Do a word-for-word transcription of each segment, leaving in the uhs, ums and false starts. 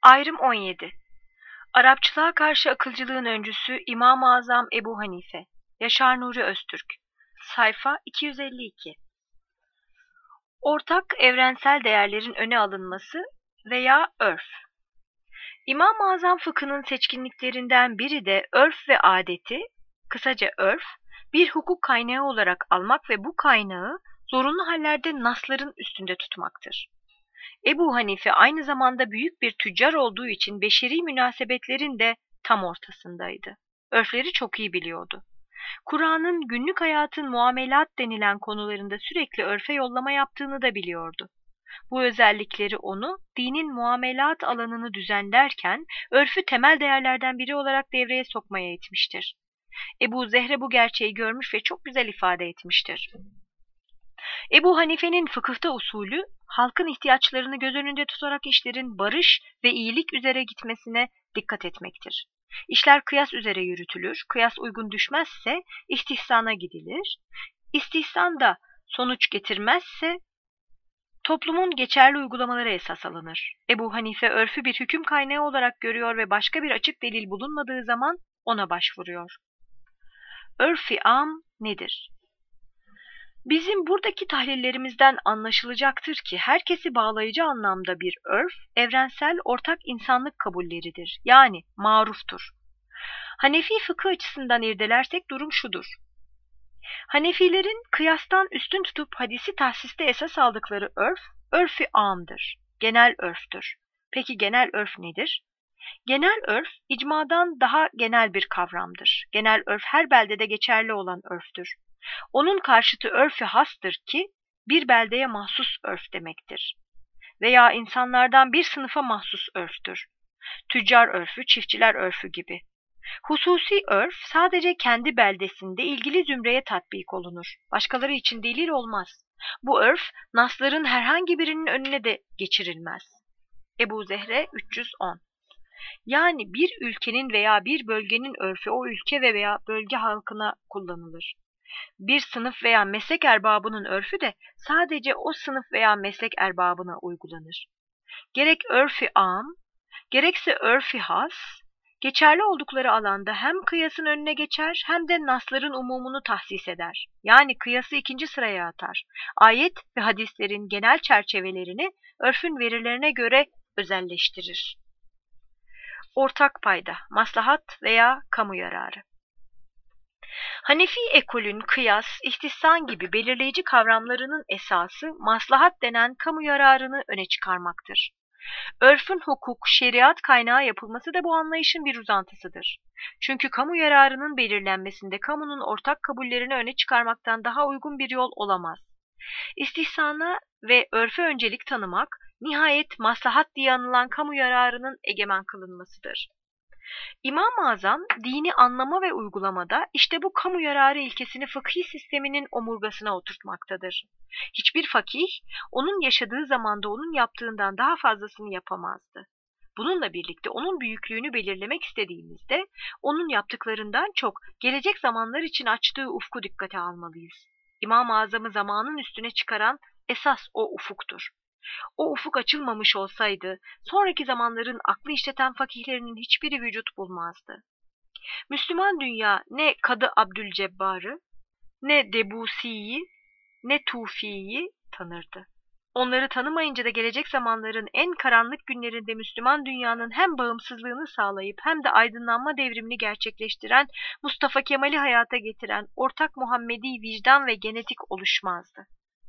Ayrım on yedi. Arapçılığa karşı akılcılığın öncüsü İmam-ı Azam Ebu Hanife. Yaşar Nuri Öztürk. Sayfa iki yüz elli iki. Ortak evrensel değerlerin öne alınması veya örf. İmam-ı Azam fıkhının seçkinliklerinden biri de örf ve adeti, kısaca örf, bir hukuk kaynağı olarak almak ve bu kaynağı zorunlu hallerde nasların üstünde tutmaktır. Ebu Hanife aynı zamanda büyük bir tüccar olduğu için beşeri münasebetlerin de tam ortasındaydı. Örfleri çok iyi biliyordu. Kur'an'ın günlük hayatın muamelat denilen konularında sürekli örfe yollama yaptığını da biliyordu. Bu özellikleri onu dinin muamelat alanını düzenlerken örfü temel değerlerden biri olarak devreye sokmaya itmiştir. Ebu Zehre bu gerçeği görmüş ve çok güzel ifade etmiştir. Ebu Hanife'nin fıkıhta usulü, halkın ihtiyaçlarını göz önünde tutarak işlerin barış ve iyilik üzere gitmesine dikkat etmektir. İşler kıyas üzere yürütülür, kıyas uygun düşmezse istihsana gidilir, istihsan da sonuç getirmezse toplumun geçerli uygulamaları esas alınır. Ebu Hanife örfü bir hüküm kaynağı olarak görüyor ve başka bir açık delil bulunmadığı zaman ona başvuruyor. Örf-i am nedir? Bizim buradaki tahlillerimizden anlaşılacaktır ki herkesi bağlayıcı anlamda bir örf, evrensel ortak insanlık kabulleridir. Yani maruftur. Hanefi fıkıh açısından irdelersek durum şudur. Hanefilerin kıyastan üstün tutup hadisi tahsiste esas aldıkları örf, örf-i amdır. Genel örftür. Peki genel örf nedir? Genel örf, icmadan daha genel bir kavramdır. Genel örf her beldede geçerli olan örftür. Onun karşıtı örf-i hastır ki bir beldeye mahsus örf demektir. Veya insanlardan bir sınıfa mahsus örftür. Tüccar örfü, çiftçiler örfü gibi. Hususi örf sadece kendi beldesinde ilgili zümreye tatbik olunur. Başkaları için delil olmaz. Bu örf nasların herhangi birinin önüne de geçirilmez. Ebu Zehre üç yüz on. Yani bir ülkenin veya bir bölgenin örfü o ülke ve veya bölge halkına kullanılır. Bir sınıf veya meslek erbabının örfü de sadece o sınıf veya meslek erbabına uygulanır. Gerek örf-i am, gerekse örf-i has, geçerli oldukları alanda hem kıyasın önüne geçer hem de nasların umumunu tahsis eder. Yani kıyası ikinci sıraya atar. Ayet ve hadislerin genel çerçevelerini örfün verilerine göre özelleştirir. Ortak payda, maslahat veya kamu yararı. Hanefi ekolün kıyas, istihsan gibi belirleyici kavramlarının esası maslahat denen kamu yararını öne çıkarmaktır. Örfün hukuk, şeriat kaynağı yapılması da bu anlayışın bir uzantısıdır. Çünkü kamu yararının belirlenmesinde kamunun ortak kabullerini öne çıkarmaktan daha uygun bir yol olamaz. İstihsana ve örfe öncelik tanımak, nihayet maslahat diye anılan kamu yararının egemen kılınmasıdır. İmam-ı Azam, dini anlama ve uygulamada işte bu kamu yararı ilkesini fıkhi sisteminin omurgasına oturtmaktadır. Hiçbir fakih, onun yaşadığı zamanda onun yaptığından daha fazlasını yapamazdı. Bununla birlikte onun büyüklüğünü belirlemek istediğimizde, onun yaptıklarından çok gelecek zamanlar için açtığı ufku dikkate almalıyız. İmam-ı Azam'ı zamanın üstüne çıkaran esas o ufuktur. O ufuk açılmamış olsaydı, sonraki zamanların aklı işleten fakihlerinin hiçbiri vücut bulmazdı. Müslüman dünya ne Kadı Abdülcebbar'ı, ne Debusi'yi, ne Tufi'yi tanırdı. Onları tanımayınca da gelecek zamanların en karanlık günlerinde Müslüman dünyanın hem bağımsızlığını sağlayıp hem de aydınlanma devrimini gerçekleştiren, Mustafa Kemal'i hayata getiren ortak Muhammedi vicdan ve genetik oluşmazdı.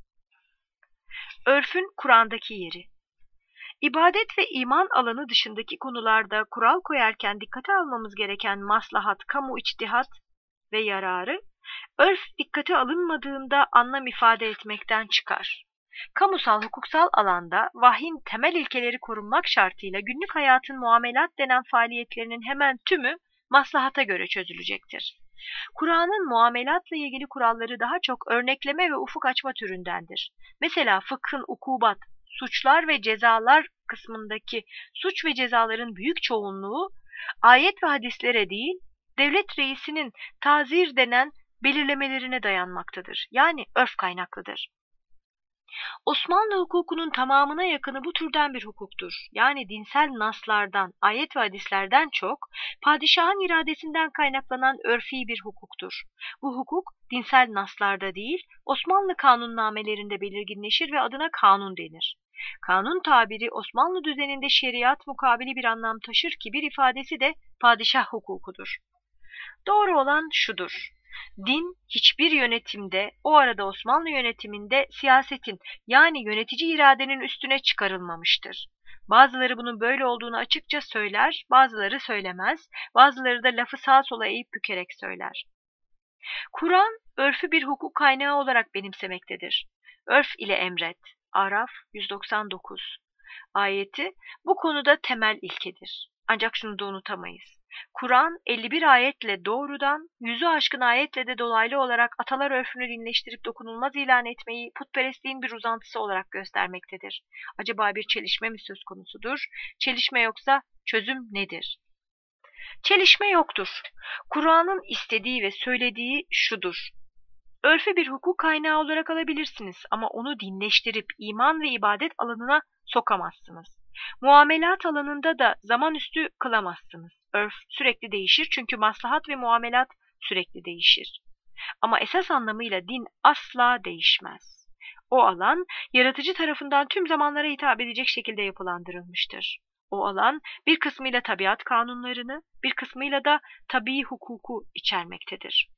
Örfün Kur'an'daki yeri. İbadet ve iman alanı dışındaki konularda kural koyarken dikkate almamız gereken maslahat, kamu içtihat ve yararı, örf dikkate alınmadığında anlam ifade etmekten çıkar. Kamusal hukuksal alanda vahyin temel ilkeleri korunmak şartıyla günlük hayatın muamelat denen faaliyetlerinin hemen tümü maslahata göre çözülecektir. Kur'an'ın muamelatla ilgili kuralları daha çok örnekleme ve ufuk açma türündendir. Mesela fıkhın ukubat, suçlar ve cezalar kısmındaki suç ve cezaların büyük çoğunluğu ayet ve hadislere değil, devlet reisinin tazir denen belirlemelerine dayanmaktadır. Yani örf kaynaklıdır. Osmanlı hukukunun tamamına yakını bu türden bir hukuktur. Yani dinsel naslardan, ayet ve hadislerden çok, padişahın iradesinden kaynaklanan örfi bir hukuktur. Bu hukuk dinsel naslarda değil, Osmanlı kanunnamelerinde belirginleşir ve adına kanun denir. Kanun tabiri Osmanlı düzeninde şeriat mukabili bir anlam taşır ki bir ifadesi de padişah hukukudur. Doğru olan şudur: din hiçbir yönetimde, o arada Osmanlı yönetiminde siyasetin yani yönetici iradenin üstüne çıkarılmamıştır. Bazıları bunun böyle olduğunu açıkça söyler, bazıları söylemez, bazıları da lafı sağa sola eğip bükerek söyler. Kur'an, örfü bir hukuk kaynağı olarak benimsemektedir. Örf ile emret. Araf yüz doksan dokuz ayeti bu konuda temel ilkedir. Ancak şunu da unutamayız: Kur'an elli bir ayetle doğrudan, yüzü aşkın ayetle de dolaylı olarak atalar örfünü dinleştirip dokunulmaz ilan etmeyi putperestliğin bir uzantısı olarak göstermektedir. Acaba bir çelişme mi söz konusudur? Çelişme yoksa çözüm nedir? Çelişme yoktur. Kur'an'ın istediği ve söylediği şudur: örfü bir hukuk kaynağı olarak alabilirsiniz ama onu dinleştirip iman ve ibadet alanına sokamazsınız. Muamelat alanında da zamanüstü kılamazsınız. Örf sürekli değişir çünkü maslahat ve muamelat sürekli değişir. Ama esas anlamıyla din asla değişmez. O alan, yaratıcı tarafından tüm zamanlara hitap edecek şekilde yapılandırılmıştır. O alan, bir kısmıyla tabiat kanunlarını, bir kısmıyla da tabii hukuku içermektedir.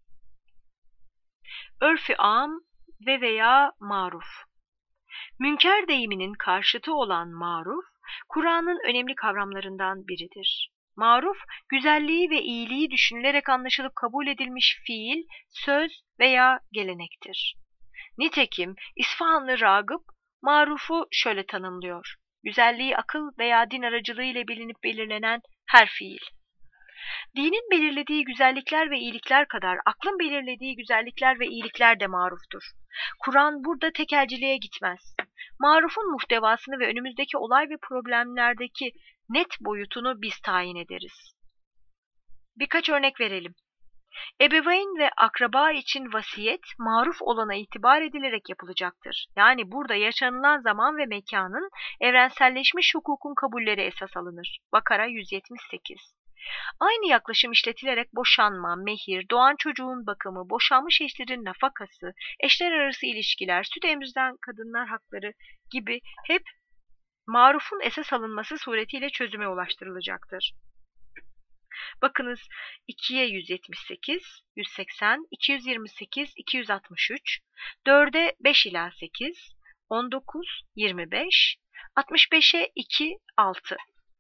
Örf-ü âm ve veya maruf. Münker deyiminin karşıtı olan maruf, Kur'an'ın önemli kavramlarından biridir. Maruf, güzelliği ve iyiliği düşünülerek anlaşılıp kabul edilmiş fiil, söz veya gelenektir. Nitekim İsfahanlı Ragıp, marufu şöyle tanımlıyor: güzelliği akıl veya din aracılığıyla bilinip belirlenen her fiil. Dinin belirlediği güzellikler ve iyilikler kadar aklın belirlediği güzellikler ve iyilikler de maruftur. Kur'an burada tekelciliğe gitmez. Marufun muhtevasını ve önümüzdeki olay ve problemlerdeki net boyutunu biz tayin ederiz. Birkaç örnek verelim. Ebeveyn ve akraba için vasiyet, maruf olana itibar edilerek yapılacaktır. Yani burada yaşanılan zaman ve mekanın evrenselleşmiş hukukun kabulleri esas alınır. Bakara yüz yetmiş sekiz. Aynı yaklaşım işletilerek boşanma, mehir, doğan çocuğun bakımı, boşanmış eşlerin nafakası, eşler arası ilişkiler, süt emziren kadınlar hakları gibi hep marufun esas alınması suretiyle çözüme ulaştırılacaktır. Bakınız ikiye yüz yetmiş sekiz, yüz seksen, iki yüz yirmi sekiz, iki yüz altmış üç, dörde beş ila sekiz, on dokuz, yirmi beş, altmış beşe iki, altı.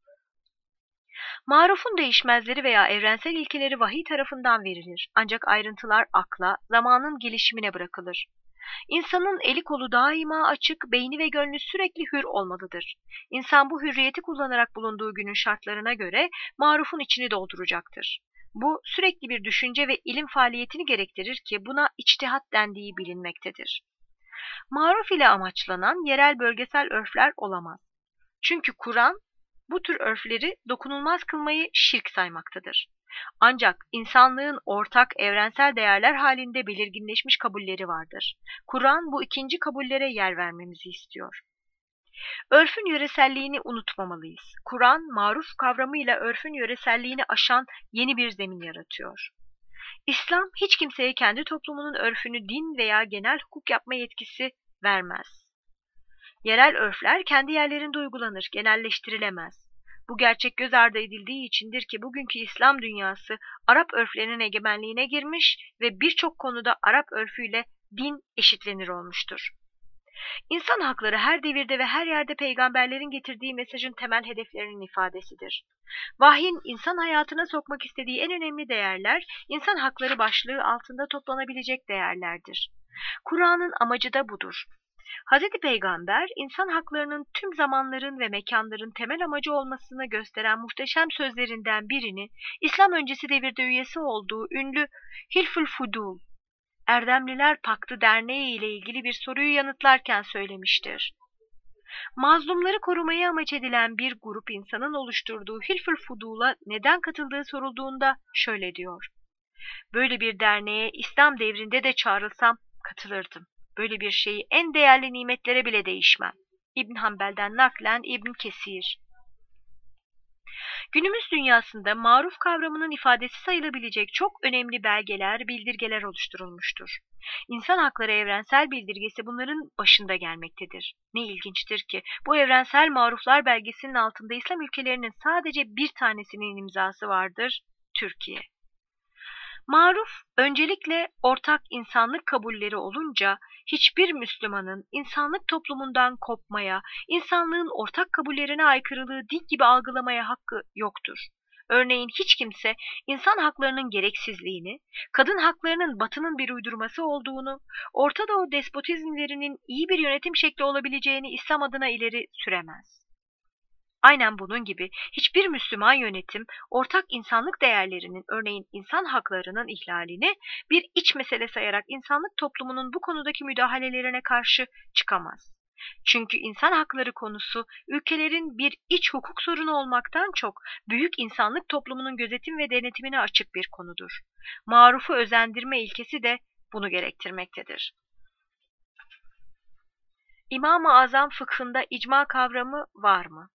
Marufun değişmezleri veya evrensel ilkeleri vahiy tarafından verilir. Ancak ayrıntılar akla, zamanın gelişimine bırakılır. İnsanın eli kolu daima açık, beyni ve gönlü sürekli hür olmalıdır. İnsan bu hürriyeti kullanarak bulunduğu günün şartlarına göre marufun içini dolduracaktır. Bu sürekli bir düşünce ve ilim faaliyetini gerektirir ki buna içtihat dendiği bilinmektedir. Maruf ile amaçlanan yerel bölgesel örfler olamaz. Çünkü Kur'an bu tür örfleri dokunulmaz kılmayı şirk saymaktadır. Ancak insanlığın ortak evrensel değerler halinde belirginleşmiş kabulleri vardır. Kur'an bu ikinci kabullere yer vermemizi istiyor. Örfün yöreselliğini unutmamalıyız. Kur'an, maruf kavramıyla örfün yöreselliğini aşan yeni bir zemin yaratıyor. İslam hiç kimseye kendi toplumunun örfünü din veya genel hukuk yapma yetkisi vermez. Yerel örfler kendi yerlerinde uygulanır, genelleştirilemez. Bu gerçek göz ardı edildiği içindir ki bugünkü İslam dünyası Arap örflerinin egemenliğine girmiş ve birçok konuda Arap örfüyle din eşitlenir olmuştur. İnsan hakları her devirde ve her yerde peygamberlerin getirdiği mesajın temel hedeflerinin ifadesidir. Vahyin insan hayatına sokmak istediği en önemli değerler, insan hakları başlığı altında toplanabilecek değerlerdir. Kur'an'ın amacı da budur. Hazreti Peygamber, insan haklarının tüm zamanların ve mekanların temel amacı olmasını gösteren muhteşem sözlerinden birini, İslam öncesi devirde üyesi olduğu ünlü Hilful Fudul, Erdemliler Paktı Derneği ile ilgili bir soruyu yanıtlarken söylemiştir. Mazlumları korumayı amaç edilen bir grup insanın oluşturduğu Hilful Fudul'a neden katıldığı sorulduğunda şöyle diyor: böyle bir derneğe İslam devrinde de çağrılsam katılırdım. Böyle bir şeyi en değerli nimetlere bile değişmem. İbn Hanbel'den naklen İbn Kesir. Günümüz dünyasında maruf kavramının ifadesi sayılabilecek çok önemli belgeler, bildirgeler oluşturulmuştur. İnsan hakları evrensel bildirgesi bunların başında gelmektedir. Ne ilginçtir ki bu evrensel maruflar belgesinin altında İslam ülkelerinin sadece bir tanesinin imzası vardır, Türkiye. Maruf, öncelikle ortak insanlık kabulleri olunca hiçbir Müslümanın insanlık toplumundan kopmaya, insanlığın ortak kabullerine aykırılığı din gibi algılamaya hakkı yoktur. Örneğin hiç kimse insan haklarının gereksizliğini, kadın haklarının Batı'nın bir uydurması olduğunu, Orta Doğu despotizmlerinin iyi bir yönetim şekli olabileceğini İslam adına ileri süremez. Aynen bunun gibi hiçbir Müslüman yönetim ortak insanlık değerlerinin, örneğin insan haklarının ihlalini bir iç mesele sayarak insanlık toplumunun bu konudaki müdahalelerine karşı çıkamaz. Çünkü insan hakları konusu ülkelerin bir iç hukuk sorunu olmaktan çok büyük insanlık toplumunun gözetim ve denetimine açık bir konudur. Marufu özendirme ilkesi de bunu gerektirmektedir. İmam-ı Azam fıkhında icma kavramı var mı?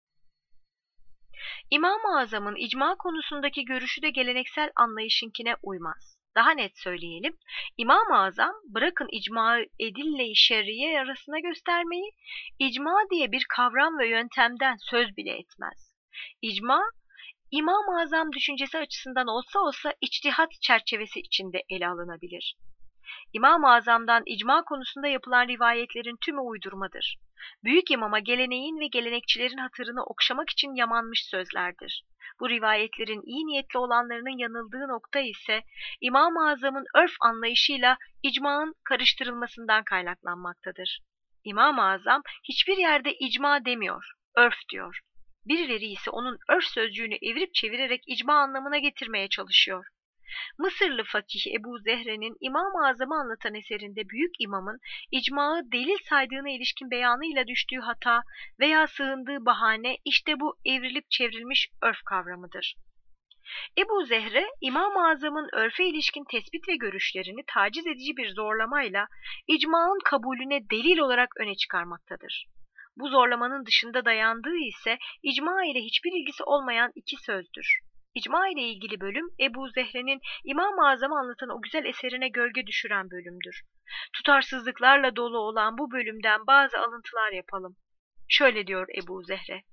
İmam-ı Azam'ın icma konusundaki görüşü de geleneksel anlayışınkine uymaz. Daha net söyleyelim, İmam-ı Azam bırakın icma edille-i şer'iye arasına göstermeyi, icma diye bir kavram ve yöntemden söz bile etmez. İcma, İmam-ı Azam düşüncesi açısından olsa olsa içtihat çerçevesi içinde ele alınabilir. İmam-ı Azam'dan icma konusunda yapılan rivayetlerin tümü uydurmadır. Büyük imama geleneğin ve gelenekçilerin hatırını okşamak için yamanmış sözlerdir. Bu rivayetlerin iyi niyetli olanlarının yanıldığı nokta ise İmam-ı Azam'ın örf anlayışıyla icmanın karıştırılmasından kaynaklanmaktadır. İmam-ı Azam hiçbir yerde icma demiyor, örf diyor. Birileri ise onun örf sözcüğünü evirip çevirerek icma anlamına getirmeye çalışıyor. Mısırlı fakih Ebu Zehre'nin İmam-ı Azam'ı anlatan eserinde büyük imamın icmağı delil saydığına ilişkin beyanıyla düştüğü hata veya sığındığı bahane işte bu evrilip çevrilmiş örf kavramıdır. Ebu Zehre, İmam-ı Azam'ın örfe ilişkin tespit ve görüşlerini taciz edici bir zorlamayla icmağın kabulüne delil olarak öne çıkarmaktadır. Bu zorlamanın dışında dayandığı ise icma ile hiçbir ilgisi olmayan iki sözdür. İcma ile ilgili bölüm Ebu Zehre'nin İmam-ı Azam'ı anlatan o güzel eserine gölge düşüren bölümdür. Tutarsızlıklarla dolu olan bu bölümden bazı alıntılar yapalım. Şöyle diyor Ebu Zehre.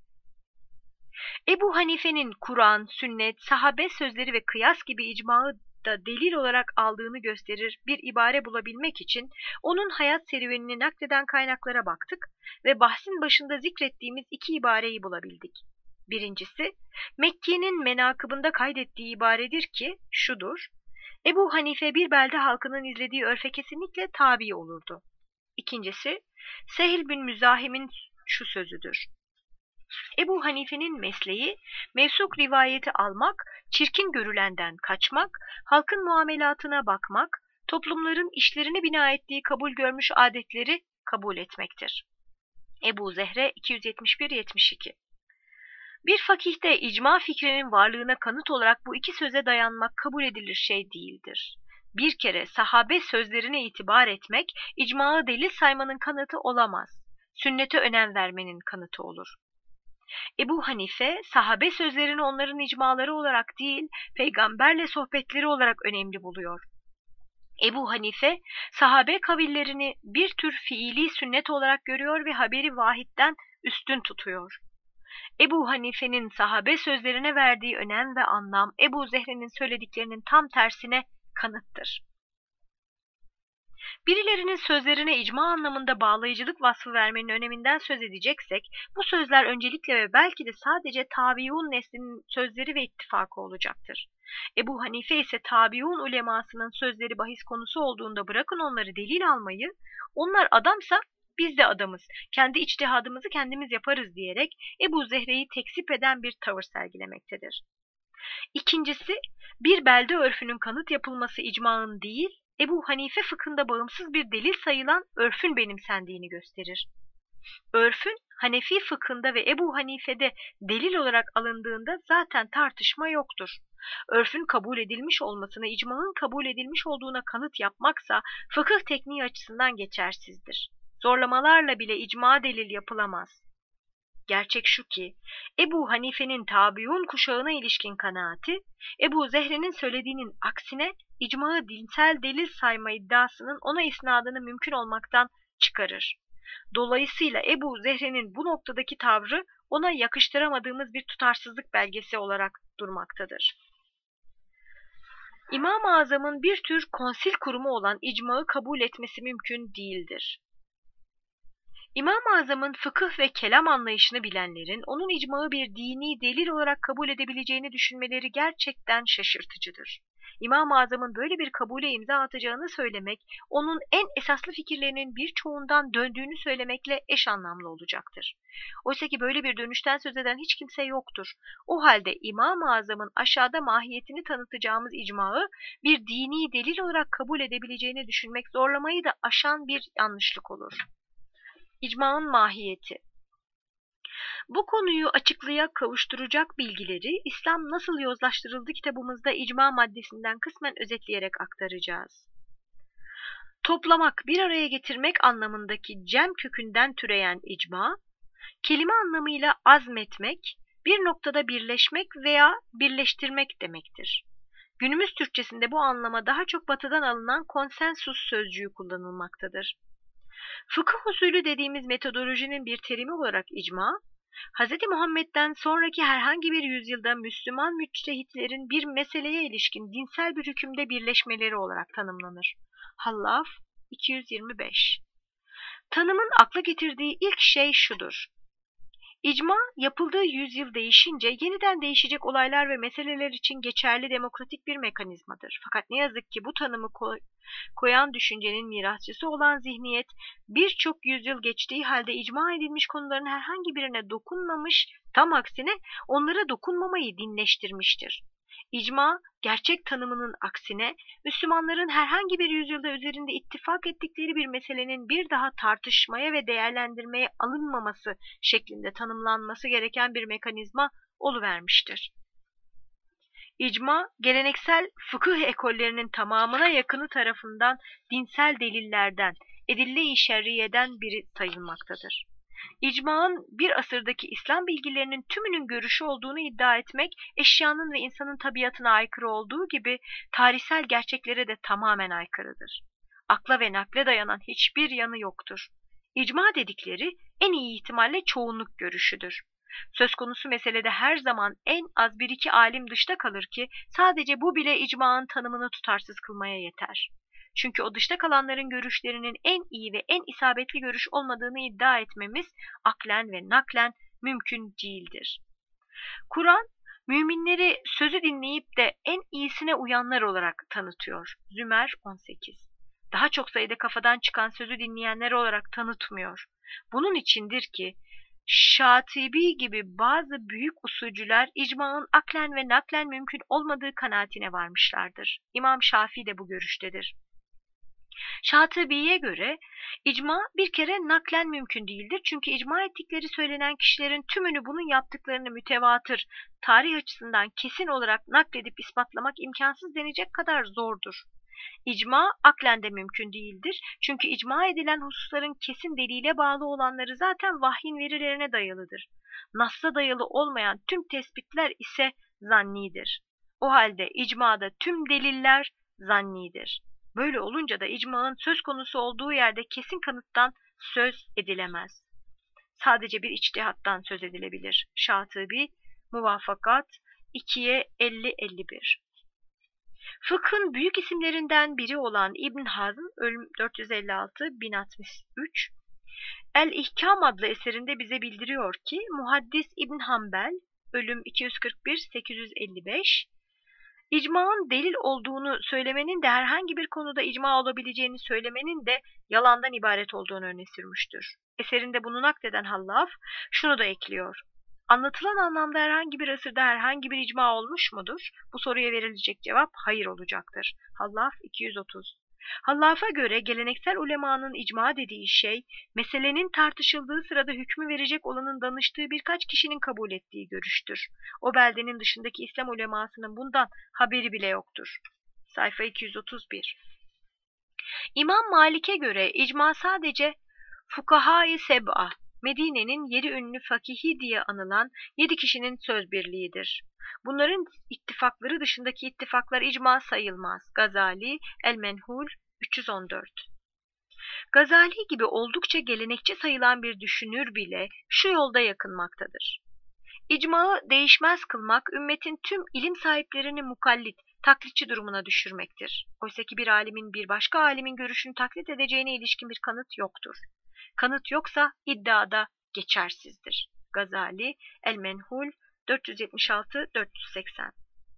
Ebu Hanife'nin Kur'an, sünnet, sahabe sözleri ve kıyas gibi icmağı da delil olarak aldığını gösterir bir ibare bulabilmek için onun hayat serüvenini nakleden kaynaklara baktık ve bahsin başında zikrettiğimiz iki ibareyi bulabildik. Birincisi, Mekke'nin menakıbında kaydettiği ibaredir ki şudur: Ebu Hanife bir belde halkının izlediği örfe kesinlikle tabi olurdu. İkincisi, Sehl bin Müzahim'in şu sözüdür: Ebu Hanife'nin mesleği, mevsuk rivayeti almak, çirkin görülenden kaçmak, halkın muamelatına bakmak, toplumların işlerini bina ettiği kabul görmüş adetleri kabul etmektir. Ebu Zehre iki yüz yetmiş bir yetmiş iki. Bir fakihte icma fikrinin varlığına kanıt olarak bu iki söze dayanmak kabul edilir şey değildir. Bir kere sahabe sözlerine itibar etmek, icmağı delil saymanın kanıtı olamaz. Sünnete önem vermenin kanıtı olur. Ebu Hanife, sahabe sözlerini onların icmaları olarak değil, peygamberle sohbetleri olarak önemli buluyor. Ebu Hanife, sahabe kavillerini bir tür fiili sünnet olarak görüyor ve haberi vahitten üstün tutuyor. Ebu Hanife'nin sahabe sözlerine verdiği önem ve anlam, Ebu Zehre'nin söylediklerinin tam tersine kanıttır. Birilerinin sözlerine icma anlamında bağlayıcılık vasfı vermenin öneminden söz edeceksek, bu sözler öncelikle ve belki de sadece tabiun neslinin sözleri ve ittifakı olacaktır. Ebu Hanife ise tabiun ulemasının sözleri bahis konusu olduğunda bırakın onları delil almayı, onlar adamsa biz de adamız, kendi içtihadımızı kendimiz yaparız diyerek Ebu Zehre'yi tekzip eden bir tavır sergilemektedir. İkincisi, bir belde örfünün kanıt yapılması icmanın değil, Ebu Hanife fıkhında bağımsız bir delil sayılan örfün benimsendiğini gösterir. Örfün Hanefi fıkhında ve Ebu Hanife'de delil olarak alındığında zaten tartışma yoktur. Örfün kabul edilmiş olmasını icmanın kabul edilmiş olduğuna kanıt yapmaksa fıkıh tekniği açısından geçersizdir. Zorlamalarla bile icma delil yapılamaz. Gerçek şu ki, Ebu Hanife'nin tabiun kuşağına ilişkin kanaati, Ebu Zehre'nin söylediğinin aksine icmayı dinsel delil sayma iddiasının ona isnadını mümkün olmaktan çıkarır. Dolayısıyla Ebu Zehre'nin bu noktadaki tavrı ona yakıştıramadığımız bir tutarsızlık belgesi olarak durmaktadır. İmam-ı Azam'ın bir tür konsil kurumu olan icmayı kabul etmesi mümkün değildir. İmam-ı Azam'ın fıkıh ve kelam anlayışını bilenlerin onun icmayı bir dini delil olarak kabul edebileceğini düşünmeleri gerçekten şaşırtıcıdır. İmam-ı Azam'ın böyle bir kabule imza atacağını söylemek, onun en esaslı fikirlerinin birçoğundan döndüğünü söylemekle eş anlamlı olacaktır. Oysa ki böyle bir dönüşten söz eden hiç kimse yoktur. O halde İmam-ı Azam'ın aşağıda mahiyetini tanıtacağımız icmayı bir dini delil olarak kabul edebileceğini düşünmek zorlamayı da aşan bir yanlışlık olur. İcmanın mahiyeti. Bu konuyu açıklığa kavuşturacak bilgileri İslam Nasıl Yozlaştırıldı kitabımızda icma maddesinden kısmen özetleyerek aktaracağız. Toplamak, bir araya getirmek anlamındaki cem kökünden türeyen icma, kelime anlamıyla azmetmek, bir noktada birleşmek veya birleştirmek demektir. Günümüz Türkçesinde bu anlama daha çok batıdan alınan konsensus sözcüğü kullanılmaktadır. Fıkıh usulü dediğimiz metodolojinin bir terimi olarak icma, Hz. Muhammed'den sonraki herhangi bir yüzyılda Müslüman müçtehitlerin bir meseleye ilişkin dinsel bir hükümde birleşmeleri olarak tanımlanır. Hallaf iki yüz yirmi beş. Tanımın akla getirdiği ilk şey şudur: İcma, yapıldığı yüzyıl değişince yeniden değişecek olaylar ve meseleler için geçerli demokratik bir mekanizmadır. Fakat ne yazık ki bu tanımı koy koyan düşüncenin mirasçısı olan zihniyet, birçok yüzyıl geçtiği halde icma edilmiş konuların herhangi birine dokunmamış, tam aksine onlara dokunmamayı dinleştirmiştir. İcma, gerçek tanımının aksine, Müslümanların herhangi bir yüzyılda üzerinde ittifak ettikleri bir meselenin bir daha tartışmaya ve değerlendirmeye alınmaması şeklinde tanımlanması gereken bir mekanizma oluvermiştir. İcma, geleneksel fıkıh ekollerinin tamamına yakını tarafından dinsel delillerden, edille-i şer'iyeden biri sayılmaktadır. İcmanın bir asırdaki İslam bilgilerinin tümünün görüşü olduğunu iddia etmek, eşyanın ve insanın tabiatına aykırı olduğu gibi tarihsel gerçeklere de tamamen aykırıdır. Akla ve nakle dayanan hiçbir yanı yoktur. İcma dedikleri en iyi ihtimalle çoğunluk görüşüdür. Söz konusu meselede her zaman en az bir iki alim dışta kalır ki sadece bu bile icmanın tanımını tutarsız kılmaya yeter. Çünkü o dışta kalanların görüşlerinin en iyi ve en isabetli görüş olmadığını iddia etmemiz aklen ve naklen mümkün değildir. Kur'an, müminleri sözü dinleyip de en iyisine uyanlar olarak tanıtıyor. Zümer on sekiz. Daha çok sayıda kafadan çıkan sözü dinleyenler olarak tanıtmıyor. Bunun içindir ki Şatibi gibi bazı büyük usulcüler icmanın aklen ve naklen mümkün olmadığı kanaatine varmışlardır. İmam Şafii de bu görüştedir. Şatibi'ye göre icma bir kere naklen mümkün değildir. Çünkü icma ettikleri söylenen kişilerin tümünü bunun yaptıklarını mütevatır, tarih açısından kesin olarak nakledip ispatlamak imkansız denecek kadar zordur. İcma aklen de mümkün değildir. Çünkü icma edilen hususların kesin delile bağlı olanları zaten vahyin verilerine dayalıdır. Nas'a dayalı olmayan tüm tespitler ise zannidir. O halde icmada tüm deliller zannidir. Böyle olunca da icmanın söz konusu olduğu yerde kesin kanıttan söz edilemez. Sadece bir içtihattan söz edilebilir. Şatibi, Muvafakat ikiye elli elli bir. Fıkhın büyük isimlerinden biri olan İbn Hazm, ölüm dört yüz elli altı bin altmış üç, El-İhkam adlı eserinde bize bildiriyor ki Muhaddis İbn Hanbel, ölüm iki yüz kırk bir bin sekiz yüz elli beş, icmanın delil olduğunu söylemenin de herhangi bir konuda icma olabileceğini söylemenin de yalandan ibaret olduğunu öne sürmüştür. Eserinde bunu nakleden Hallaf şunu da ekliyor: Anlatılan anlamda herhangi bir asırda herhangi bir icma olmuş mudur? Bu soruya verilecek cevap hayır olacaktır. Hallaf iki yüz otuz. Hallaf'a göre geleneksel ulemanın icma dediği şey, meselenin tartışıldığı sırada hükmü verecek olanın danıştığı birkaç kişinin kabul ettiği görüştür. O beldenin dışındaki İslam ulemasının bundan haberi bile yoktur. Sayfa iki yüz otuz bir. İmam Malik'e göre icma sadece Fukaha-i Seb'a, Medine'nin yedi ünlü fakihi diye anılan yedi kişinin söz birliğidir. Bunların ittifakları dışındaki ittifaklar icma sayılmaz. Gazali, El-Menhul, üç yüz on dört. Gazali gibi oldukça gelenekçi sayılan bir düşünür bile şu yolda yakınmaktadır. İcmağı değişmez kılmak, ümmetin tüm ilim sahiplerini mukallit, taklitçi durumuna düşürmektir. Oysa ki bir alimin bir başka alimin görüşünü taklit edeceğine ilişkin bir kanıt yoktur. Kanıt yoksa iddiada geçersizdir. Gazali, El-Menhul, dört yüz yetmiş altı dört yüz seksen.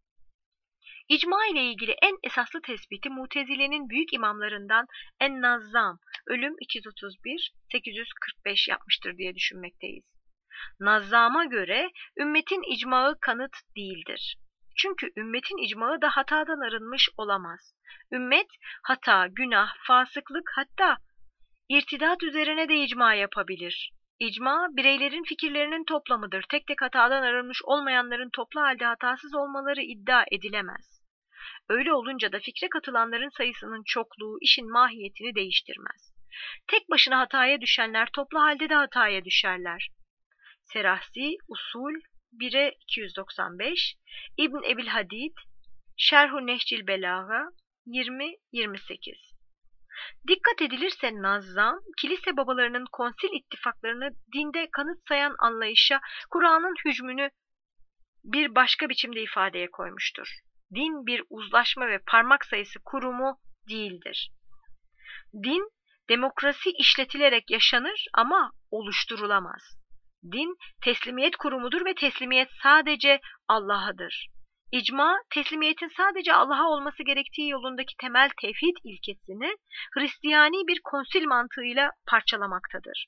İcma ile ilgili en esaslı tespiti Mutezile'nin büyük imamlarından En-Nazzam, ölüm iki yüz otuz bir sekiz yüz kırk beş yapmıştır diye düşünmekteyiz. Nazzam'a göre ümmetin icmağı kanıt değildir. Çünkü ümmetin icmağı da hatadan arınmış olamaz. Ümmet hata, günah, fasıklık, hatta irtidat üzerine de icma yapabilir. İcma, bireylerin fikirlerinin toplamıdır. Tek tek hatadan arınmış olmayanların toplu halde hatasız olmaları iddia edilemez. Öyle olunca da fikre katılanların sayısının çokluğu işin mahiyetini değiştirmez. Tek başına hataya düşenler toplu halde de hataya düşerler. Serahsi, Usul bire iki yüz doksan beş, İbn Ebil Hadid, Şerh-ü Nehcil Belâga yirmi yirmi sekiz. Dikkat edilirse Nazzam, kilise babalarının konsil ittifaklarını dinde kanıt sayan anlayışa Kur'an'ın hücmünü bir başka biçimde ifadeye koymuştur. Din bir uzlaşma ve parmak sayısı kurumu değildir. Din, demokrasi işletilerek yaşanır ama oluşturulamaz. Din, teslimiyet kurumudur ve teslimiyet sadece Allah'adır. İcma, teslimiyetin sadece Allah'a olması gerektiği yolundaki temel tevhid ilkesini Hristiyani bir konsil mantığıyla parçalamaktadır.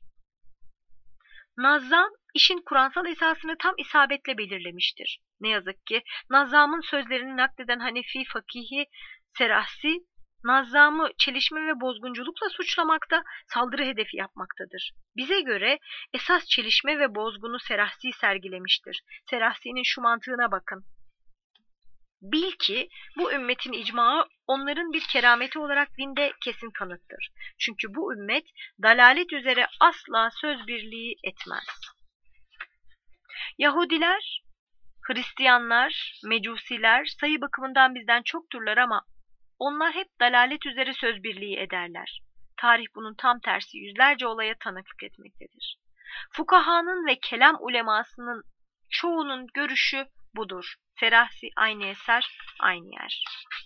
Nazzam, işin Kur'ansal esasını tam isabetle belirlemiştir. Ne yazık ki Nazzam'ın sözlerini nakleden Hanefi fakihi Serahsi, Nazzam'ı çelişme ve bozgunculukla suçlamakta, saldırı hedefi yapmaktadır. Bize göre esas çelişme ve bozgunu Serahsi sergilemiştir. Serahsi'nin şu mantığına bakın. Bil ki bu ümmetin icmağı onların bir kerameti olarak dinde kesin kanıttır. Çünkü bu ümmet dalalet üzere asla söz birliği etmez. Yahudiler, Hristiyanlar, Mecusiler sayı bakımından bizden çokturlar ama onlar hep dalalet üzere söz birliği ederler. Tarih bunun tam tersi yüzlerce olaya tanıklık etmektedir. Fukahanın ve kelam ulemasının çoğunun görüşü budur. Serahsi aynı eser, aynı yer.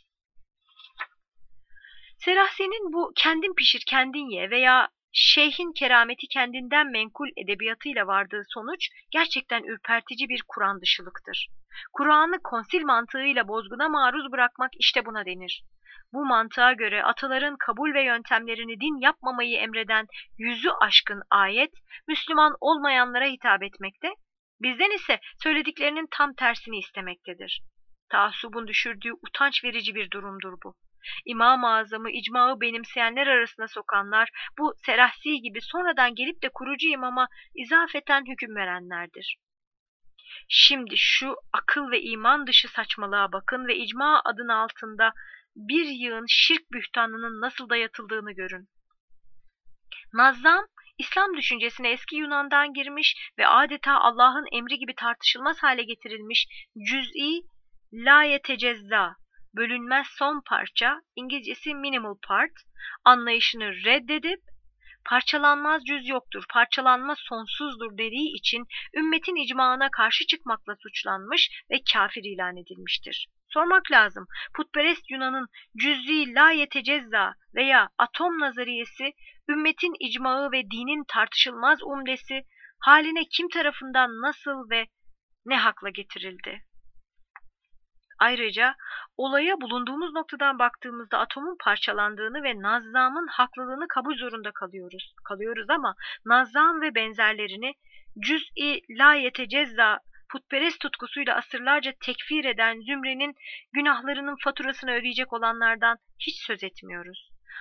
Serahsi'nin bu kendin pişir kendin ye veya şeyhin kerameti kendinden menkul edebiyatıyla vardığı sonuç gerçekten ürpertici bir Kur'an dışılıktır. Kur'an'ı konsil mantığıyla bozguna maruz bırakmak işte buna denir. Bu mantığa göre ataların kabul ve yöntemlerini din yapmamayı emreden yüzü aşkın ayet, Müslüman olmayanlara hitap etmekte, bizden ise söylediklerinin tam tersini istemektedir. Taassubun düşürdüğü utanç verici bir durumdur bu. İmam-ı Azam'ı icmağı benimseyenler arasına sokanlar, bu Serahsi gibi sonradan gelip de kurucu imama izafeten hüküm verenlerdir. Şimdi şu akıl ve iman dışı saçmalığa bakın ve icma adının altında bir yığın şirk bühtanının nasıl dayatıldığını görün. Nazzam, İslam düşüncesine eski Yunan'dan girmiş ve adeta Allah'ın emri gibi tartışılmaz hale getirilmiş cüz'i la yetecezza, bölünmez son parça, İngilizcesi minimal part, anlayışını reddedip parçalanmaz cüz yoktur, parçalanmaz sonsuzdur dediği için ümmetin icmağına karşı çıkmakla suçlanmış ve kafir ilan edilmiştir. Sormak lazım, putperest Yunan'ın cüz'i la yetecezza veya atom nazariyesi, ümmetin icmağı ve dinin tartışılmaz umdesi, haline kim tarafından nasıl ve ne hakla getirildi? Ayrıca olaya bulunduğumuz noktadan baktığımızda atomun parçalandığını ve Nazzam'ın haklılığını kabul zorunda kalıyoruz. Kalıyoruz ama Nazzam ve benzerlerini cüz'i la yetecezza putperest tutkusuyla asırlarca tekfir eden zümrenin günahlarının faturasını ödeyecek olanlardan hiç söz etmiyoruz.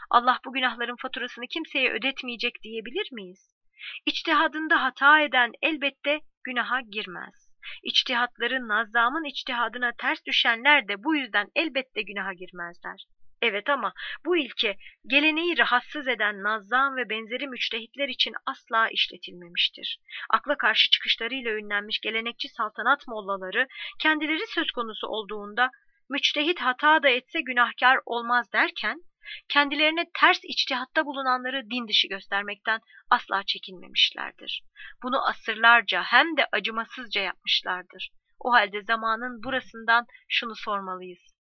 Allah bu günahların faturasını kimseye ödetmeyecek diyebilir miyiz? İçtihadında hata eden elbette günaha girmez. İçtihatları Nazzam'ın içtihadına ters düşenler de bu yüzden elbette günaha girmezler. Evet, ama bu ilke geleneği rahatsız eden Nazzam ve benzeri müçtehitler için asla işletilmemiştir. Akla karşı çıkışlarıyla ünlenmiş gelenekçi saltanat mollaları kendileri söz konusu olduğunda müçtehit hata da etse günahkar olmaz derken, kendilerine ters içtihatta bulunanları din dışı göstermekten asla çekinmemişlerdir. Bunu asırlarca hem de acımasızca yapmışlardır. O halde zamanın burasından şunu sormalıyız: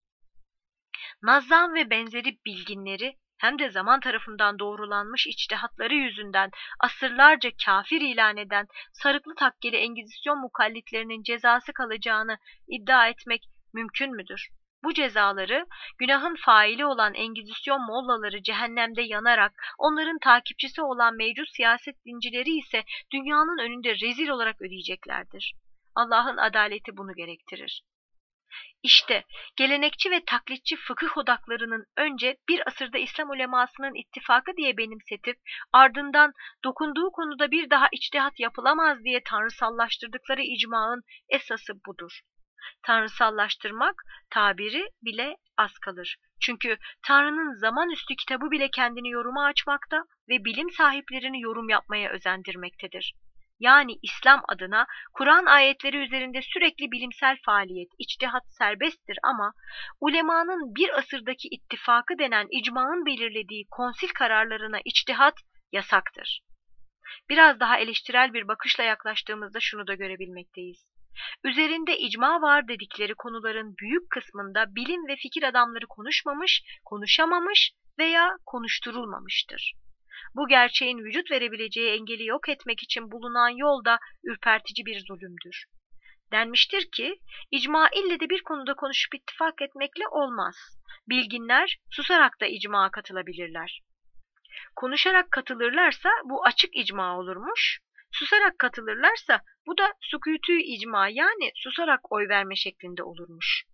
Nazzam ve benzeri bilginleri hem de zaman tarafından doğrulanmış içtihatları yüzünden asırlarca kafir ilan eden sarıklı takkeli Engizisyon mukallitlerinin cezası kalacağını iddia etmek mümkün müdür? Bu cezaları günahın faili olan Engizisyon mollaları cehennemde yanarak, onların takipçisi olan mevcut siyaset dincileri ise dünyanın önünde rezil olarak ödeyeceklerdir. Allah'ın adaleti bunu gerektirir. İşte gelenekçi ve taklitçi fıkıh odaklarının önce bir asırda İslam ulemasının ittifakı diye benimsetip ardından dokunduğu konuda bir daha içtihat yapılamaz diye tanrısallaştırdıkları icmanın esası budur. Tanrısallaştırmak tabiri bile az kalır. Çünkü Tanrı'nın zamanüstü kitabı bile kendini yoruma açmakta ve bilim sahiplerini yorum yapmaya özendirmektedir. Yani İslam adına Kur'an ayetleri üzerinde sürekli bilimsel faaliyet, içtihat serbesttir ama ulemanın bir asırdaki ittifakı denen icmanın belirlediği konsil kararlarına içtihat yasaktır. Biraz daha eleştirel bir bakışla yaklaştığımızda şunu da görebilmekteyiz: Üzerinde icma var dedikleri konuların büyük kısmında bilim ve fikir adamları konuşmamış, konuşamamış veya konuşturulmamıştır. Bu gerçeğin vücut verebileceği engeli yok etmek için bulunan yol da ürpertici bir zulümdür. Denmiştir ki, icma ille de bir konuda konuşup ittifak etmekle olmaz. Bilginler susarak da icmaya katılabilirler. Konuşarak katılırlarsa bu açık icma olurmuş, susarak katılırlarsa bu da sükûtü icma, yani susarak oy verme şeklinde olurmuş.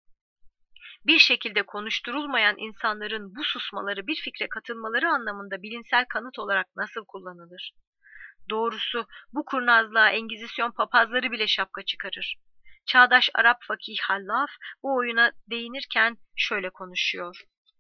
Bir şekilde konuşturulmayan insanların bu susmaları bir fikre katılmaları anlamında bilimsel kanıt olarak nasıl kullanılır? Doğrusu bu kurnazlığa Engizisyon papazları bile şapka çıkarır. Çağdaş Arap fakih Hallaf bu oyuna değinirken şöyle konuşuyor: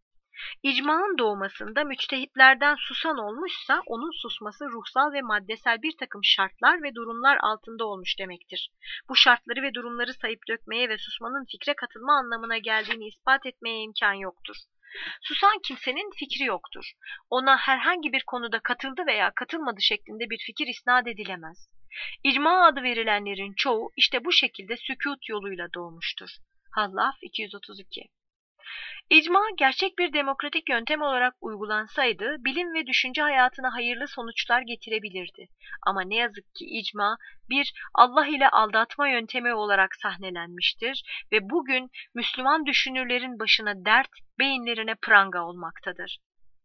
İcmanın doğmasında müçtehitlerden susan olmuşsa onun susması ruhsal ve maddesel bir takım şartlar ve durumlar altında olmuş demektir. Bu şartları ve durumları sayıp dökmeye ve susmanın fikre katılma anlamına geldiğini ispat etmeye imkan yoktur. Susan kimsenin fikri yoktur. Ona herhangi bir konuda katıldı veya katılmadı şeklinde bir fikir isnat edilemez. İcma adı verilenlerin çoğu işte bu şekilde sükût yoluyla doğmuştur. Hallaf iki yüz otuz iki. İcma gerçek bir demokratik yöntem olarak uygulansaydı bilim ve düşünce hayatına hayırlı sonuçlar getirebilirdi. Ama ne yazık ki icma bir Allah ile aldatma yöntemi olarak sahnelenmiştir ve bugün Müslüman düşünürlerin başına dert, beyinlerine pranga olmaktadır.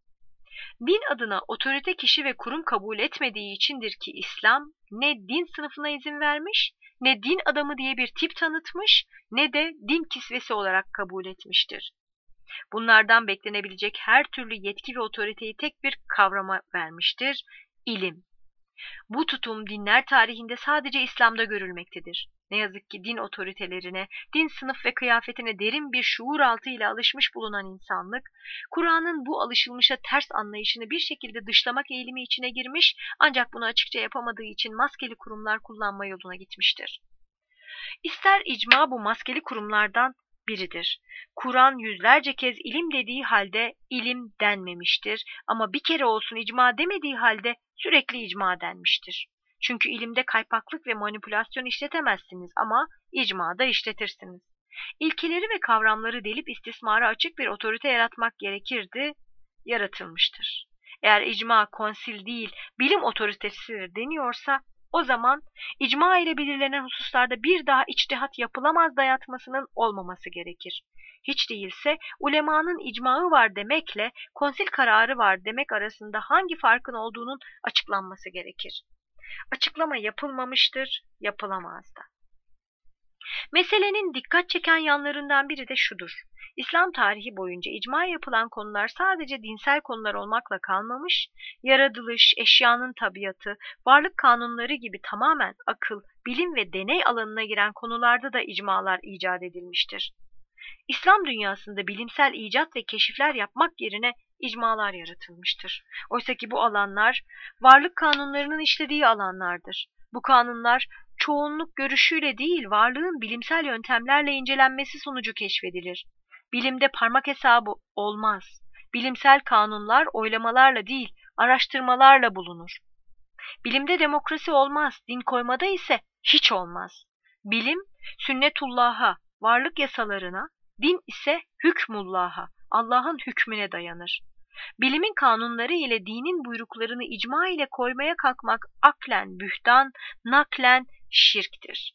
Din adına otorite kişi ve kurum kabul etmediği içindir ki İslam ne din sınıfına izin vermiş, ne din adamı diye bir tip tanıtmış, ne de din kisvesi olarak kabul etmiştir. Bunlardan beklenebilecek her türlü yetki ve otoriteyi tek bir kavrama vermiştir: ilim. Bu tutum dinler tarihinde sadece İslam'da görülmektedir. Ne yazık ki din otoritelerine, din sınıf ve kıyafetine derin bir şuur altı ile alışmış bulunan insanlık, Kur'an'ın bu alışılmışa ters anlayışını bir şekilde dışlamak eğilimi içine girmiş, ancak bunu açıkça yapamadığı için maskeli kurumlar kullanma yoluna gitmiştir. İster icma bu maskeli kurumlardan biridir. Kur'an yüzlerce kez ilim dediği halde ilim denmemiştir ama bir kere olsun icma demediği halde sürekli icma denmiştir. Çünkü ilimde kaypaklık ve manipülasyon işletemezsiniz ama icmada işletirsiniz. İlkeleri ve kavramları delip istismara açık bir otorite yaratmak gerekirdi, yaratılmıştır. Eğer icma konsil değil, bilim otoritesidir deniyorsa, o zaman icma ile belirlenen hususlarda bir daha içtihat yapılamaz dayatmasının olmaması gerekir. Hiç değilse ulemanın icmağı var demekle konsil kararı var demek arasında hangi farkın olduğunun açıklanması gerekir. Açıklama yapılmamıştır, yapılamaz da. Meselenin dikkat çeken yanlarından biri de şudur: İslam tarihi boyunca icma yapılan konular sadece dinsel konular olmakla kalmamış, yaratılış, eşyanın tabiatı, varlık kanunları gibi tamamen akıl, bilim ve deney alanına giren konularda da icmalar icat edilmiştir. İslam dünyasında bilimsel icat ve keşifler yapmak yerine icmalar yaratılmıştır. Oysa ki bu alanlar varlık kanunlarının işlediği alanlardır. Bu kanunlar çoğunluk görüşüyle değil, varlığın bilimsel yöntemlerle incelenmesi sonucu keşfedilir. Bilimde parmak hesabı olmaz. Bilimsel kanunlar oylamalarla değil, araştırmalarla bulunur. Bilimde demokrasi olmaz, din koymada ise hiç olmaz. Bilim, sünnetullah'a, varlık yasalarına, din ise hükmullah'a, Allah'ın hükmüne dayanır. Bilimin kanunları ile dinin buyruklarını icma ile koymaya kalkmak aklen bühtan, naklen şirktir.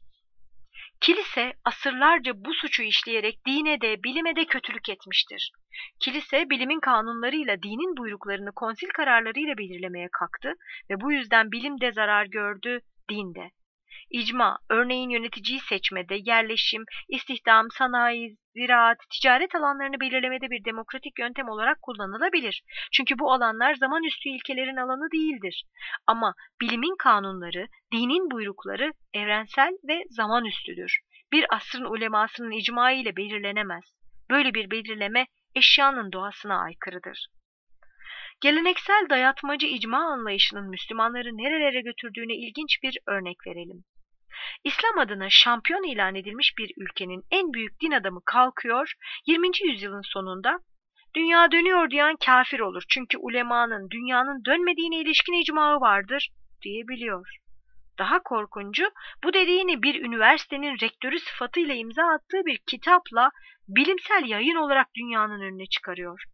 Kilise asırlarca bu suçu işleyerek dine de bilime de kötülük etmiştir. Kilise bilimin kanunlarıyla dinin buyruklarını konsil kararlarıyla belirlemeye kalktı ve bu yüzden bilim de zarar gördü, din de. İcma, örneğin yöneticiyi seçmede, yerleşim, istihdam, sanayi, ziraat, ticaret alanlarını belirlemede bir demokratik yöntem olarak kullanılabilir. Çünkü bu alanlar zamanüstü ilkelerin alanı değildir. Ama bilimin kanunları, dinin buyrukları evrensel ve zamanüstüdür. Bir asrın ulemasının icma ile belirlenemez. Böyle bir belirleme eşyanın doğasına aykırıdır. Geleneksel dayatmacı icma anlayışının Müslümanları nerelere götürdüğüne ilginç bir örnek verelim. İslam adına şampiyon ilan edilmiş bir ülkenin en büyük din adamı kalkıyor, yirminci yüzyılın sonunda dünya dönüyor diyen kafir olur çünkü ulemanın dünyanın dönmediğine ilişkin icmağı vardır diyebiliyor. Daha korkuncu, bu dediğini bir üniversitenin rektörü sıfatıyla imza attığı bir kitapla bilimsel yayın olarak dünyanın önüne çıkarıyor.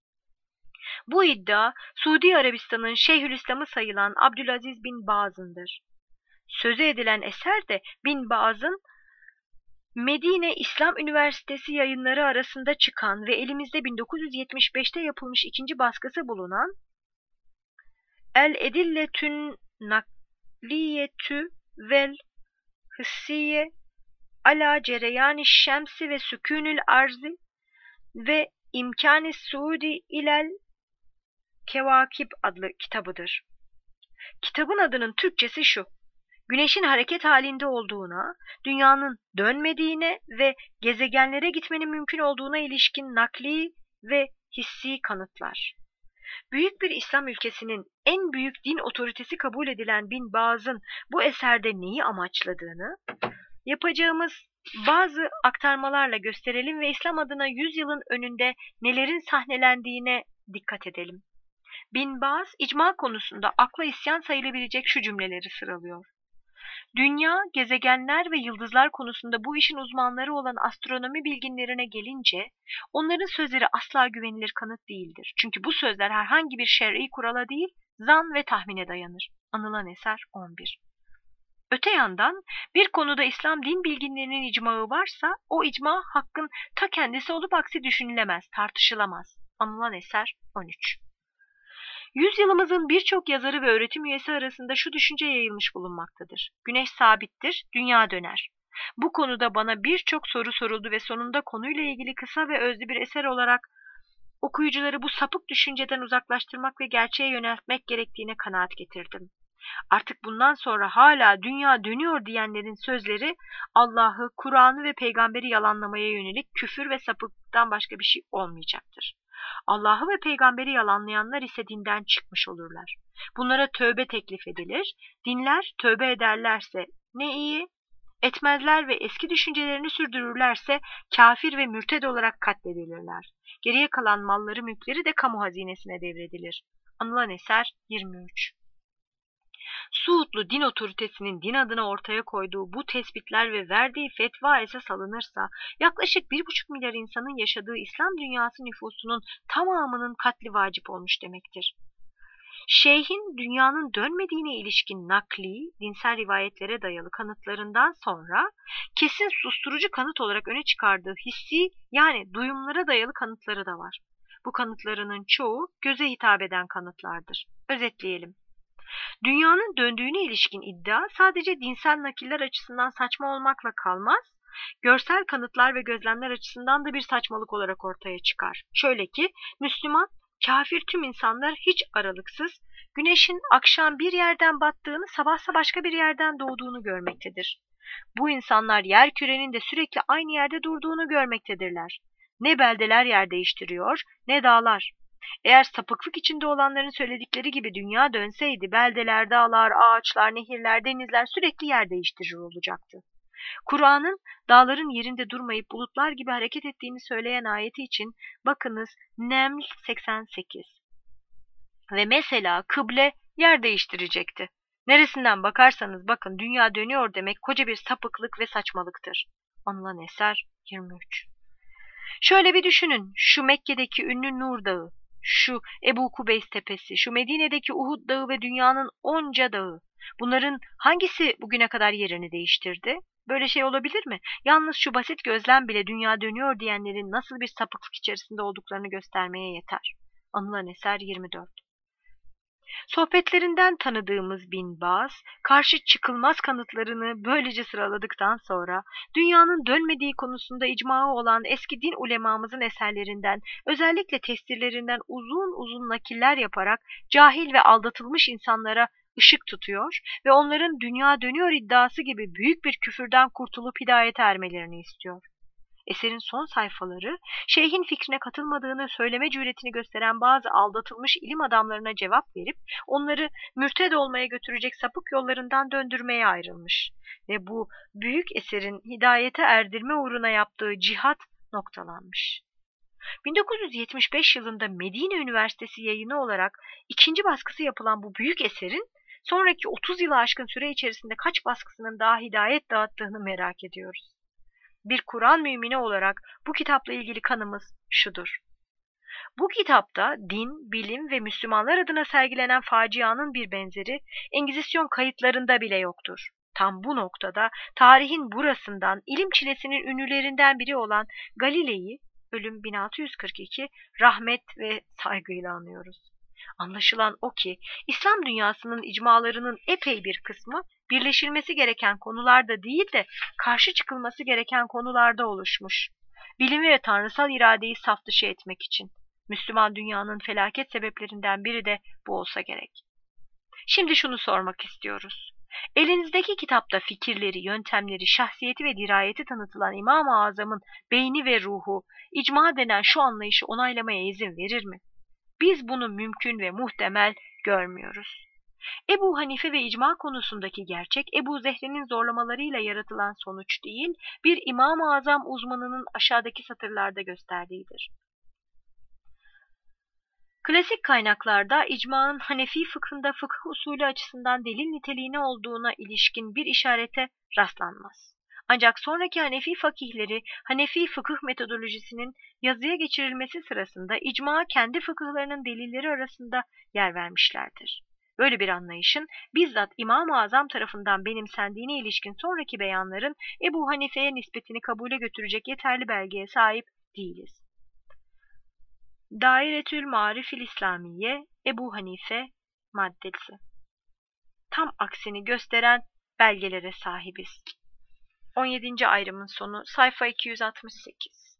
Bu iddia Suudi Arabistan'ın Şeyhülislam'ı sayılan Abdülaziz bin Baz'ındır. Sözü edilen eser de Bin Baz'ın Medine İslam Üniversitesi yayınları arasında çıkan ve elimizde bin dokuz yüz yetmiş beşte yapılmış ikinci baskısı bulunan El Edilletün Nakliyetü vel Hıssiye ala Cereyani Şemsi ve Sükûnül Arzi ve İmkâni Suudi ilel Kevakib adlı kitabıdır. Kitabın adının Türkçesi şu: Güneşin hareket halinde olduğuna, dünyanın dönmediğine ve gezegenlere gitmenin mümkün olduğuna ilişkin nakli ve hissi kanıtlar. Büyük bir İslam ülkesinin en büyük din otoritesi kabul edilen Bin Baz'ın bu eserde neyi amaçladığını yapacağımız bazı aktarmalarla gösterelim ve İslam adına yüzyılın önünde nelerin sahnelendiğine dikkat edelim. Bin Baz, icma konusunda akla isyan sayılabilecek şu cümleleri sıralıyor. Dünya, gezegenler ve yıldızlar konusunda bu işin uzmanları olan astronomi bilginlerine gelince, onların sözleri asla güvenilir kanıt değildir. Çünkü bu sözler herhangi bir şer'i kurala değil, zan ve tahmine dayanır. Anılan eser on bir. Öte yandan, bir konuda İslam din bilginlerinin icmağı varsa, o icma hakkın ta kendisi olup aksi düşünülemez, tartışılamaz. Anılan eser on üç. Yüzyılımızın birçok yazarı ve öğretim üyesi arasında şu düşünce yayılmış bulunmaktadır: Güneş sabittir, dünya döner. Bu konuda bana birçok soru soruldu ve sonunda konuyla ilgili kısa ve özlü bir eser olarak okuyucuları bu sapık düşünceden uzaklaştırmak ve gerçeğe yöneltmek gerektiğine kanaat getirdim. Artık bundan sonra hala dünya dönüyor diyenlerin sözleri Allah'ı, Kur'an'ı ve peygamberi yalanlamaya yönelik küfür ve sapıklıktan başka bir şey olmayacaktır. Allah'ı ve peygamberi yalanlayanlar ise dinden çıkmış olurlar. Bunlara tövbe teklif edilir. Dinler tövbe ederlerse ne iyi, etmezler ve eski düşüncelerini sürdürürlerse kafir ve mürted olarak katledilirler. Geriye kalan malları mülkleri de kamu hazinesine devredilir. Anılan eser yirmi üç. Suudlu din otoritesinin din adına ortaya koyduğu bu tespitler ve verdiği fetva esas alınırsa, yaklaşık bir buçuk milyar insanın yaşadığı İslam dünyası nüfusunun tamamının katli vacip olmuş demektir. Şeyhin dünyanın dönmediğine ilişkin nakli, dinsel rivayetlere dayalı kanıtlarından sonra, kesin susturucu kanıt olarak öne çıkardığı hissi, yani duyumlara dayalı kanıtları da var. Bu kanıtlarının çoğu göze hitap eden kanıtlardır. Özetleyelim. Dünyanın döndüğüne ilişkin iddia sadece dinsel nakiller açısından saçma olmakla kalmaz, görsel kanıtlar ve gözlemler açısından da bir saçmalık olarak ortaya çıkar. Şöyle ki, Müslüman, kafir tüm insanlar hiç aralıksız güneşin akşam bir yerden battığını, sabahsa başka bir yerden doğduğunu görmektedir. Bu insanlar yerkürenin de sürekli aynı yerde durduğunu görmektedirler. Ne beldeler yer değiştiriyor, ne dağlar. Eğer sapıklık içinde olanların söyledikleri gibi dünya dönseydi, beldeler, dağlar, ağaçlar, nehirler, denizler sürekli yer değiştirir olacaktı. Kur'an'ın dağların yerinde durmayıp bulutlar gibi hareket ettiğini söyleyen ayeti için bakınız Neml seksen sekiz. Ve mesela kıble yer değiştirecekti. Neresinden bakarsanız bakın dünya dönüyor demek koca bir sapıklık ve saçmalıktır. Anılan eser yirmi üç. Şöyle bir düşünün, şu Mekke'deki ünlü Nur Dağı, şu Ebu Kubeys Tepesi, şu Medine'deki Uhud Dağı ve dünyanın onca dağı. Bunların hangisi bugüne kadar yerini değiştirdi? Böyle şey olabilir mi? Yalnız şu basit gözlem bile dünya dönüyor diyenlerin nasıl bir sapıklık içerisinde olduklarını göstermeye yeter. Anılan eser yirmi dört. Sohbetlerinden tanıdığımız Bin Baz, karşı çıkılmaz kanıtlarını böylece sıraladıktan sonra, dünyanın dönmediği konusunda icmağı olan eski din ulemamızın eserlerinden, özellikle tesirlerinden uzun uzun nakiller yaparak cahil ve aldatılmış insanlara ışık tutuyor ve onların dünya dönüyor iddiası gibi büyük bir küfürden kurtulup hidayete ermelerini istiyor. Eserin son sayfaları, şeyhin fikrine katılmadığını söyleme cüretini gösteren bazı aldatılmış ilim adamlarına cevap verip onları mürted olmaya götürecek sapık yollarından döndürmeye ayrılmış ve bu büyük eserin hidayete erdirme uğruna yaptığı cihat noktalanmış. bin dokuz yüz yetmiş beş yılında Medine Üniversitesi yayını olarak ikinci baskısı yapılan bu büyük eserin sonraki otuz yılı aşkın süre içerisinde kaç baskısının daha hidayet dağıttığını merak ediyoruz. Bir Kur'an mümini olarak bu kitapla ilgili kanımız şudur. Bu kitapta din, bilim ve Müslümanlar adına sergilenen facianın bir benzeri Engizisyon kayıtlarında bile yoktur. Tam bu noktada tarihin burasından ilim çilesinin ünlülerinden biri olan Galilei'yi ölüm bin altı yüz kırk iki rahmet ve saygıyla anıyoruz. Anlaşılan o ki İslam dünyasının icmalarının epey bir kısmı birleşilmesi gereken konularda değil de karşı çıkılması gereken konularda oluşmuş. Bilimi ve tanrısal iradeyi saf dışı etmek için. Müslüman dünyanın felaket sebeplerinden biri de bu olsa gerek. Şimdi şunu sormak istiyoruz. Elinizdeki kitapta fikirleri, yöntemleri, şahsiyeti ve dirayeti tanıtılan İmam-ı Azam'ın beyni ve ruhu, icma denen şu anlayışı onaylamaya izin verir mi? Biz bunu mümkün ve muhtemel görmüyoruz. Ebu Hanife ve icma konusundaki gerçek, Ebu Zehre'nin zorlamalarıyla yaratılan sonuç değil, bir İmam-ı Azam uzmanının aşağıdaki satırlarda gösterdiğidir. Klasik kaynaklarda icmanın Hanefi fıkhında fıkıh usulü açısından delil niteliğine olduğuna ilişkin bir işarete rastlanmaz. Ancak sonraki Hanefi fakihleri Hanefi fıkıh metodolojisinin yazıya geçirilmesi sırasında icma kendi fıkıhlarının delilleri arasında yer vermişlerdir. Böyle bir anlayışın bizzat İmam-ı Azam tarafından benimsendiğine ilişkin sonraki beyanların Ebu Hanife'ye nispetini kabule götürecek yeterli belgeye sahip değiliz. Dairetül Marifil İslamiye, Ebu Hanife maddesi. Tam aksini gösteren belgelere sahibiz. on yedinci ayrımın sonu sayfa iki yüz altmış sekiz.